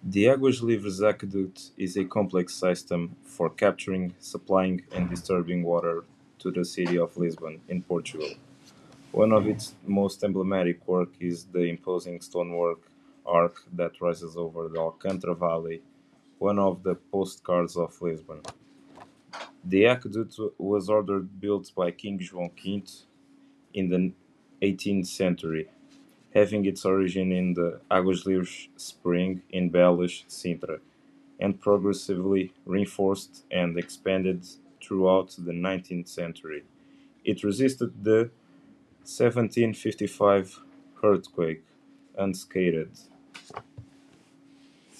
The Águas Livres aqueduct is a complex system for capturing, supplying, and distributing water to the city of Lisbon, in Portugal. One of its most emblematic work is the imposing stonework arch that rises over the Alcântara Valley, one of the postcards of Lisbon. The aqueduct was ordered built by King João V in the 18th century, having its origin in the Águas Livres spring in Belas, Sintra, and progressively reinforced and expanded throughout the 19th century. It resisted the 1755 earthquake unscathed,